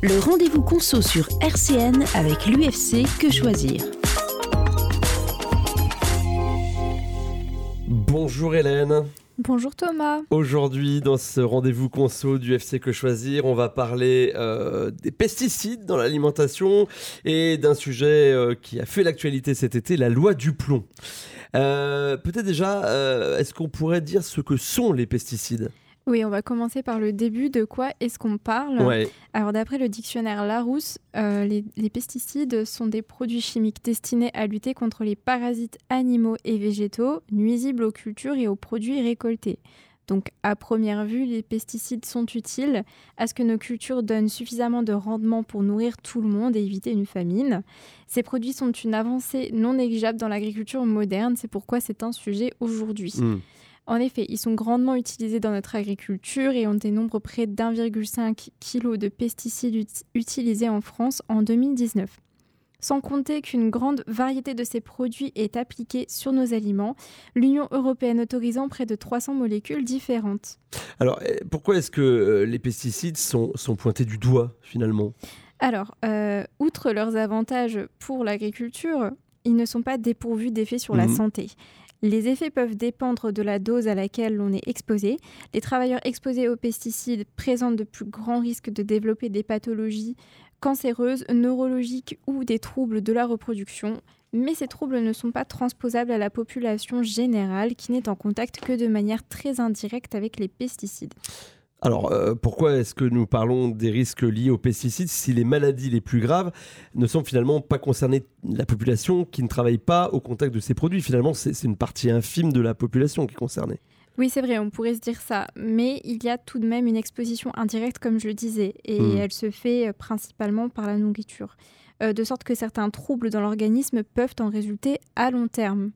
Le rendez-vous conso sur RCN avec l'UFC Que Choisir. Bonjour Hélène. Bonjour Thomas. Aujourd'hui, dans ce rendez-vous conso du FC Que Choisir, on va parler des pesticides dans l'alimentation et d'un sujet qui a fait l'actualité cet été, la loi du plomb. Peut-être déjà, est-ce qu'on pourrait dire ce que sont les pesticides ? Oui, on va commencer par le début. De quoi est-ce qu'on parle ? Ouais. Alors, d'après le dictionnaire Larousse, les pesticides sont des produits chimiques destinés à lutter contre les parasites animaux et végétaux, nuisibles aux cultures et aux produits récoltés. Donc, à première vue, les pesticides sont utiles à ce que nos cultures donnent suffisamment de rendement pour nourrir tout le monde et éviter une famine. Ces produits sont une avancée non négligeable dans l'agriculture moderne. C'est pourquoi c'est un sujet aujourd'hui. En effet, ils sont grandement utilisés dans notre agriculture et on dénombre près d'1,5 kg de pesticides utilisés en France en 2019. Sans compter qu'une grande variété de ces produits est appliquée sur nos aliments, l'Union européenne autorisant près de 300 molécules différentes. Alors, pourquoi est-ce que les pesticides sont pointés du doigt, finalement ? Alors, outre leurs avantages pour l'agriculture, ils ne sont pas dépourvus d'effets sur la santé. Les effets peuvent dépendre de la dose à laquelle l'on est exposé. Les travailleurs exposés aux pesticides présentent de plus grands risques de développer des pathologies cancéreuses, neurologiques ou des troubles de la reproduction. Mais ces troubles ne sont pas transposables à la population générale qui n'est en contact que de manière très indirecte avec les pesticides. Alors, pourquoi est-ce que nous parlons des risques liés aux pesticides si les maladies les plus graves ne sont finalement pas concernées la population qui ne travaille pas au contact de ces produits ? Finalement, c'est une partie infime de la population qui est concernée. Oui, c'est vrai, on pourrait se dire ça. Mais il y a tout de même une exposition indirecte, comme je le disais, et elle se fait principalement par la nourriture. De sorte que certains troubles dans l'organisme peuvent en résulter à long terme.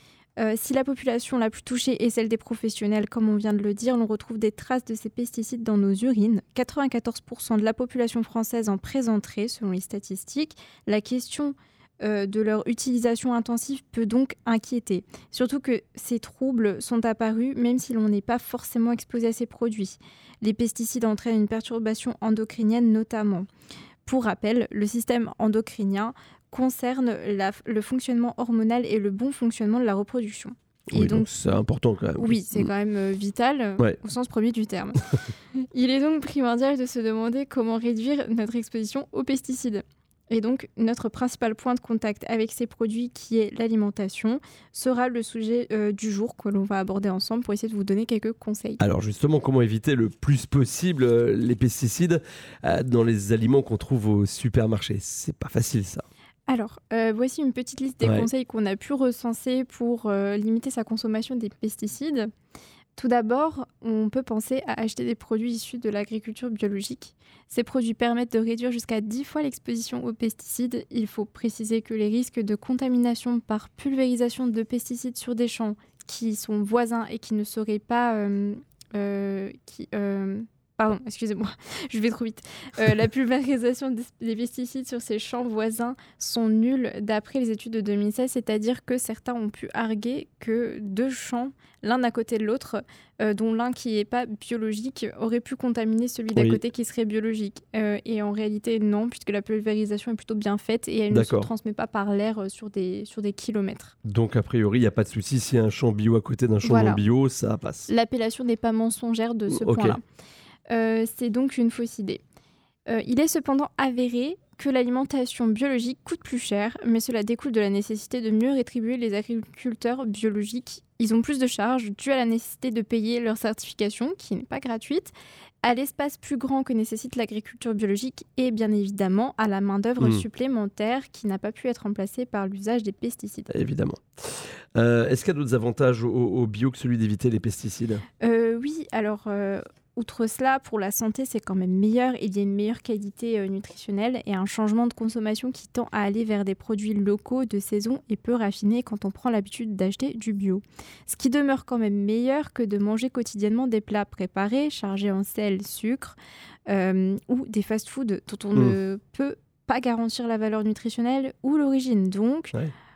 Si la population la plus touchée est celle des professionnels, comme on vient de le dire, l'on retrouve des traces de ces pesticides dans nos urines. 94% de la population française en présenterait, selon les statistiques. La question de leur utilisation intensive peut donc inquiéter. Surtout que ces troubles sont apparus même si l'on n'est pas forcément exposé à ces produits. Les pesticides entraînent une perturbation endocrinienne notamment. Pour rappel, le système endocrinien concerne le fonctionnement hormonal et le bon fonctionnement de la reproduction. Et oui, donc c'est important quand même. Oui, c'est quand même vital au sens premier du terme. Il est donc primordial de se demander comment réduire notre exposition aux pesticides. Et donc, notre principal point de contact avec ces produits, qui est l'alimentation, sera le sujet du jour que l'on va aborder ensemble pour essayer de vous donner quelques conseils. Alors justement, comment éviter le plus possible les pesticides dans les aliments qu'on trouve au supermarché ? C'est pas facile ça. Alors, voici une petite liste des conseils qu'on a pu recenser pour limiter sa consommation des pesticides. Tout d'abord, on peut penser à acheter des produits issus de l'agriculture biologique. Ces produits permettent de réduire jusqu'à 10 fois l'exposition aux pesticides. Il faut préciser que les risques de contamination par pulvérisation de pesticides sur des champs qui sont voisins et qui ne seraient pas... Pardon, excusez-moi, je vais trop vite. La pulvérisation des pesticides sur ces champs voisins sont nuls d'après les études de 2016, c'est-à-dire que certains ont pu arguer que 2 champs, l'un à côté de l'autre, dont l'un qui n'est pas biologique, aurait pu contaminer celui d'à côté qui serait biologique. Et en réalité, non, puisque la pulvérisation est plutôt bien faite et elle ne se transmet pas par l'air sur des kilomètres. Donc, a priori, il n'y a pas de souci. S'il y a un champ bio à côté d'un champ non bio, ça passe. L'appellation n'est pas mensongère de ce point-là. C'est donc une fausse idée. Il est cependant avéré que l'alimentation biologique coûte plus cher, mais cela découle de la nécessité de mieux rétribuer les agriculteurs biologiques. Ils ont plus de charges dues à la nécessité de payer leur certification, qui n'est pas gratuite, à l'espace plus grand que nécessite l'agriculture biologique et bien évidemment à la main-d'œuvre supplémentaire qui n'a pas pu être remplacée par l'usage des pesticides. Évidemment. Est-ce qu'il y a d'autres avantages au bio que celui d'éviter les pesticides ? Oui, alors... outre cela, pour la santé, c'est quand même meilleur. Il y a une meilleure qualité nutritionnelle et un changement de consommation qui tend à aller vers des produits locaux, de saison et peu raffinés quand on prend l'habitude d'acheter du bio. Ce qui demeure quand même meilleur que de manger quotidiennement des plats préparés, chargés en sel, sucre ou des fast-foods dont on ne peut pas garantir la valeur nutritionnelle ou l'origine. Donc,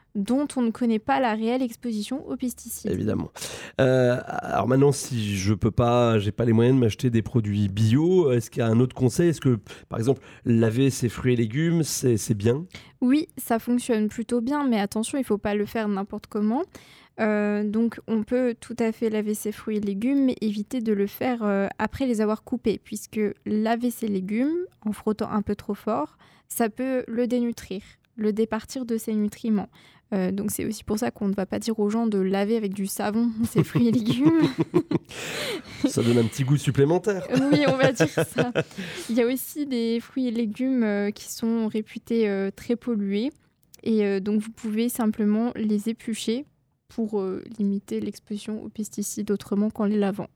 dont on ne connaît pas la réelle exposition aux pesticides. Évidemment. Alors maintenant, si je peux pas, j'ai pas les moyens de m'acheter des produits bio, est-ce qu'il y a un autre conseil? Est-ce que, par exemple, laver ses fruits et légumes, c'est bien? Oui, ça fonctionne plutôt bien, mais attention, il ne faut pas le faire n'importe comment. Donc on peut tout à fait laver ses fruits et légumes, mais éviter de le faire après les avoir coupés, puisque laver ses légumes en frottant un peu trop fort, ça peut le dénutrir, le départir de ses nutriments. Donc c'est aussi pour ça qu'on ne va pas dire aux gens de laver avec du savon ses fruits et légumes. Ça donne un petit goût supplémentaire. Oui, on va dire ça. Il y a aussi des fruits et légumes qui sont réputés très pollués, et donc vous pouvez simplement les éplucher pour limiter l'exposition aux pesticides autrement qu'en les lavant.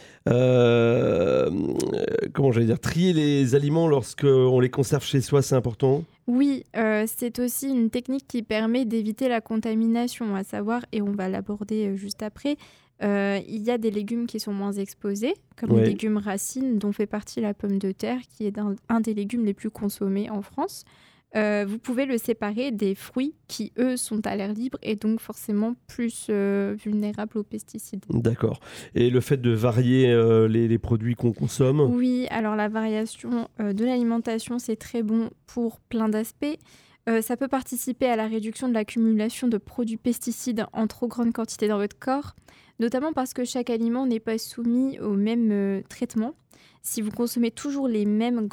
Comment j'allais dire, trier les aliments lorsqu'on les conserve chez soi, c'est important? Oui, c'est aussi une technique qui permet d'éviter la contamination, à savoir, et on va l'aborder juste après, il y a des légumes qui sont moins exposés, comme les légumes racines, dont fait partie la pomme de terre, qui est un des légumes les plus consommés en France. Vous pouvez le séparer des fruits qui, eux, sont à l'air libre et donc forcément plus vulnérables aux pesticides. D'accord. Et le fait de varier les produits qu'on consomme? Oui, alors la variation de l'alimentation, c'est très bon pour plein d'aspects. Ça peut participer à la réduction de l'accumulation de produits pesticides en trop grande quantité dans votre corps, notamment parce que chaque aliment n'est pas soumis au même traitement. Si vous consommez toujours les mêmes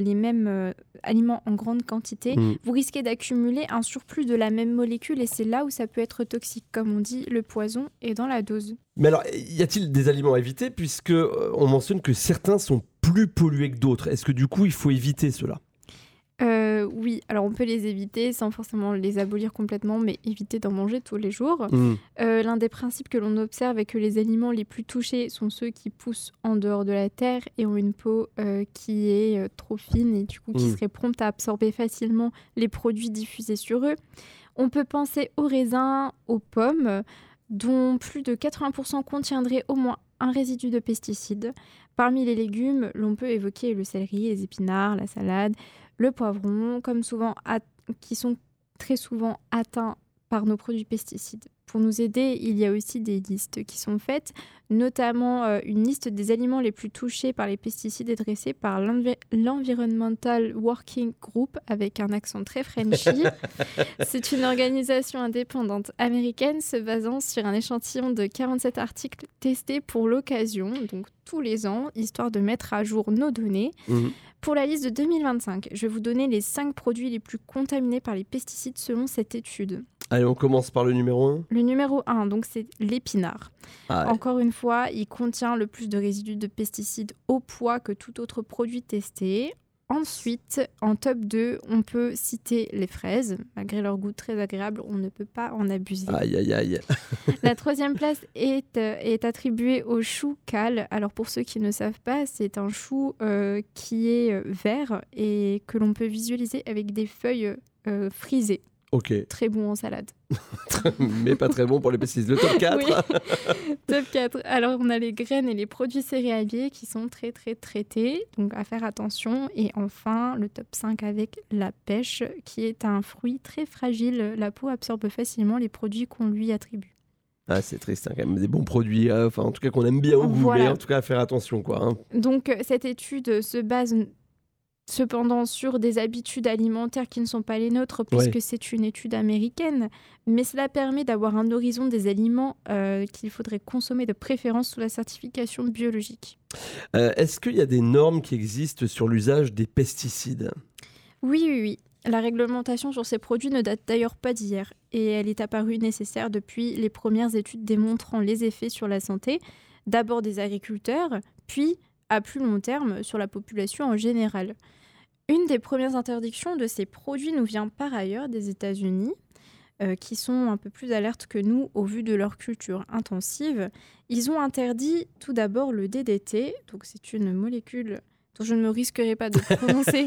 aliments en grande quantité, vous risquez d'accumuler un surplus de la même molécule et c'est là où ça peut être toxique. Comme on dit, le poison est dans la dose. Mais alors, y a-t-il des aliments à éviter puisque on mentionne que certains sont plus pollués que d'autres? Est-ce que du coup, il faut éviter cela? Oui, alors on peut les éviter sans forcément les abolir complètement, mais éviter d'en manger tous les jours. L'un des principes que l'on observe est que les aliments les plus touchés sont ceux qui poussent en dehors de la terre et ont une peau qui est trop fine et du coup qui serait prompte à absorber facilement les produits diffusés sur eux. On peut penser aux raisins, aux pommes, dont plus de 80% contiendraient au moins un résidu de pesticides. Parmi les légumes, l'on peut évoquer le céleri, les épinards, la salade, le poivron, qui sont très souvent atteints par nos produits pesticides. Pour nous aider, il y a aussi des listes qui sont faites, notamment une liste des aliments les plus touchés par les pesticides est dressée par l'Environmental Working Group, avec un accent très Frenchy. C'est une organisation indépendante américaine se basant sur un échantillon de 47 articles testés pour l'occasion, donc tous les ans, histoire de mettre à jour nos données. Pour la liste de 2025, je vais vous donner les 5 produits les plus contaminés par les pesticides selon cette étude. Allez, on commence par le numéro 1. Le numéro 1, donc c'est l'épinard. Ah ouais. Encore une fois, il contient le plus de résidus de pesticides au poids que tout autre produit testé. Ensuite, en top 2, on peut citer les fraises. Malgré leur goût très agréable, on ne peut pas en abuser. Aïe, aïe, aïe. La 3e place est attribuée au chou cal. Alors pour ceux qui ne savent pas, c'est un chou qui est vert et que l'on peut visualiser avec des feuilles frisées. Ok. Très bon en salade. Mais pas très bon pour les pesticides. Le top 4. Oui. Top 4. Alors, on a les graines et les produits céréaliers qui sont très, très traités. Donc, à faire attention. Et enfin, le top 5 avec la pêche, qui est un fruit très fragile. La peau absorbe facilement les produits qu'on lui attribue. Ah, c'est triste, hein, quand même. Des bons produits, en tout cas qu'on aime bien au goût, mais en tout cas à faire attention, quoi. Hein. Donc, cette étude se base cependant sur des habitudes alimentaires qui ne sont pas les nôtres, puisque c'est une étude américaine. Mais cela permet d'avoir un horizon des aliments qu'il faudrait consommer de préférence sous la certification biologique. Est-ce qu'il y a des normes qui existent sur l'usage des pesticides ? Oui. La réglementation sur ces produits ne date d'ailleurs pas d'hier. Et elle est apparue nécessaire depuis les premières études démontrant les effets sur la santé, d'abord des agriculteurs, puis à plus long terme sur la population en général. Une des premières interdictions de ces produits nous vient par ailleurs des États-Unis, qui sont un peu plus alertes que nous au vu de leur culture intensive. Ils ont interdit tout d'abord le DDT, donc c'est une molécule dont je ne me risquerai pas de prononcer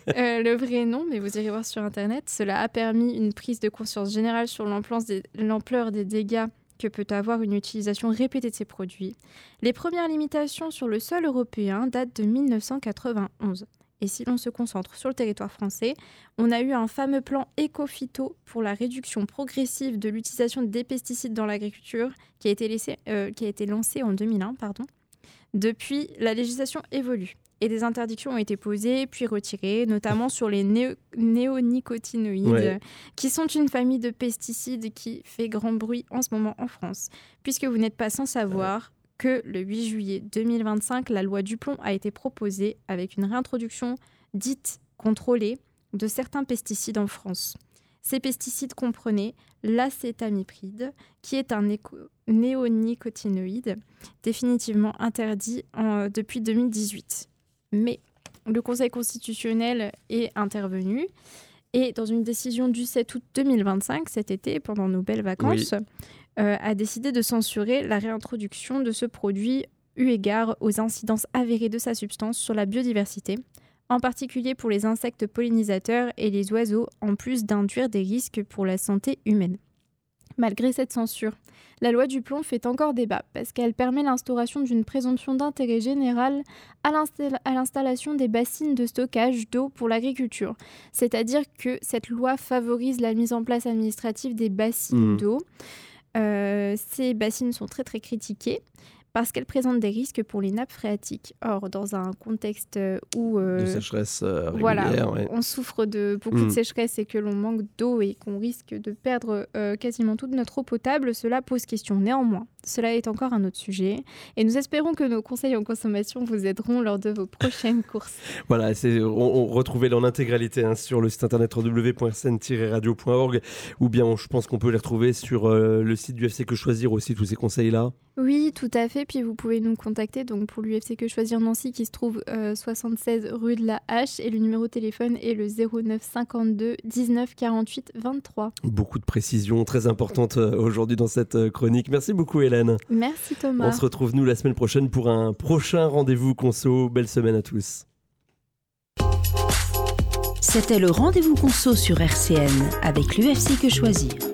le vrai nom, mais vous irez voir sur Internet. Cela a permis une prise de conscience générale sur l'ampleur des dégâts que peut avoir une utilisation répétée de ces produits. Les premières limitations sur le sol européen datent de 1991. Et si l'on se concentre sur le territoire français, on a eu un fameux plan éco-phyto pour la réduction progressive de l'utilisation des pesticides dans l'agriculture qui a été lancé en 2001. Depuis, la législation évolue et des interdictions ont été posées puis retirées, notamment sur les néonicotinoïdes, qui sont une famille de pesticides qui fait grand bruit en ce moment en France. Puisque vous n'êtes pas sans savoir que le 8 juillet 2025, la loi Duplon a été proposée avec une réintroduction dite contrôlée de certains pesticides en France. Ces pesticides comprenaient l'acétamipride, qui est un néonicotinoïde définitivement interdit depuis 2018. Mais le Conseil constitutionnel est intervenu et dans une décision du 7 août 2025, cet été, pendant nos belles vacances, a décidé de censurer la réintroduction de ce produit eu égard aux incidences avérées de sa substance sur la biodiversité, en particulier pour les insectes pollinisateurs et les oiseaux, en plus d'induire des risques pour la santé humaine. Malgré cette censure, la loi Duplon fait encore débat parce qu'elle permet l'instauration d'une présomption d'intérêt général à l'installation des bassines de stockage d'eau pour l'agriculture. C'est-à-dire que cette loi favorise la mise en place administrative des bassines d'eau. Ces bassines sont très très critiquées parce qu'elles présentent des risques pour les nappes phréatiques. Or, dans un contexte où de sécheresse régulière, on souffre de beaucoup de sécheresse et que l'on manque d'eau et qu'on risque de perdre quasiment toute notre eau potable, cela pose question. Néanmoins, cela est encore un autre sujet et nous espérons que nos conseils en consommation vous aideront lors de vos prochaines courses. Voilà, on retrouvez-les en intégralité sur le site internet www.rcn-radio.org ou bien je pense qu'on peut les retrouver sur le site du FC Que Choisir aussi, tous ces conseils-là. Oui, tout à fait. Puis vous pouvez nous contacter donc pour l'UFC Que Choisir Nancy qui se trouve 76 rue de la Hache et le numéro de téléphone est le 09 52 19 48 23. Beaucoup de précisions très importantes aujourd'hui dans cette chronique. Merci beaucoup Hélène. Merci Thomas. On se retrouve nous la semaine prochaine pour un prochain rendez-vous conso. Belle semaine à tous. C'était le rendez-vous conso sur RCN avec l'UFC Que Choisir.